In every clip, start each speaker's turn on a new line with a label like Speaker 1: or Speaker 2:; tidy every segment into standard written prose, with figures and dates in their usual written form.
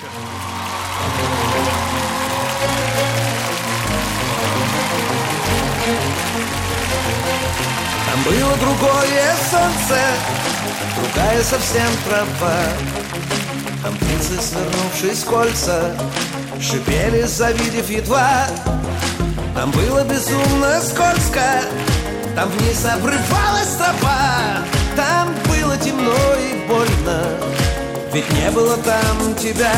Speaker 1: вечер.
Speaker 2: Там было другое солнце, другая совсем трава. Там птицы, свернувшись в кольца, шипели, завидев едва. Там было безумно скользко, там вниз обрывалась тропа. Там было темно и больно, ведь не было там тебя.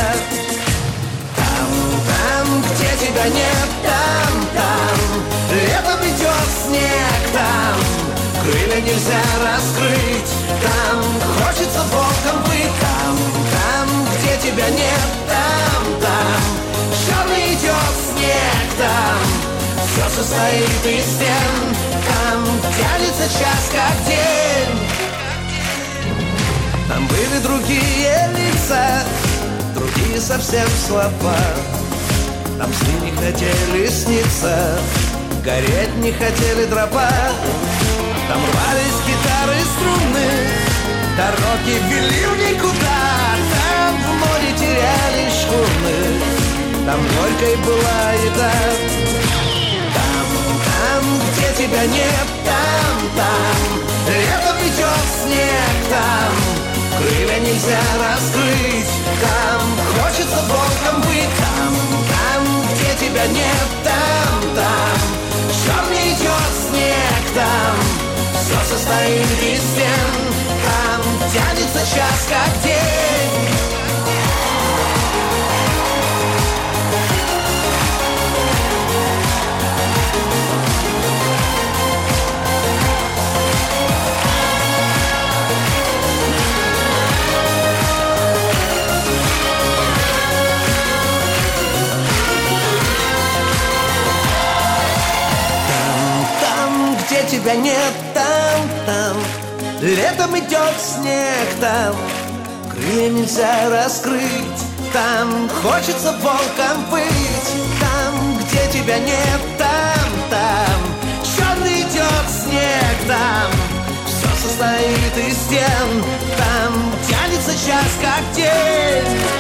Speaker 2: Там, где тебя нет, там летом идет снег, там крылья нельзя раскрыть, там хочется волком быть. Там, где тебя нет, там черный идет снег, там все состоит из стен, там тянется час как день. Там были другие лица, другие совсем слова. Там сны не хотели сниться, гореть не хотели дрова. Там рвались гитары струны, дороги вели в никуда. Там в море терялись шхуны, там горькой была еда. Там, где тебя нет, там летом идет снег, там крылья нельзя раскрыть, там хочется волком быть. Там, где тебя нет, там черный идет снег, там все состоит из стен, там тянется час как день. Тебя нет, там летом идет снег, там крылья нельзя раскрыть, там хочется волком быть. Там, где тебя нет, там черный идет снег, там все состоит из стен, там тянется час как день.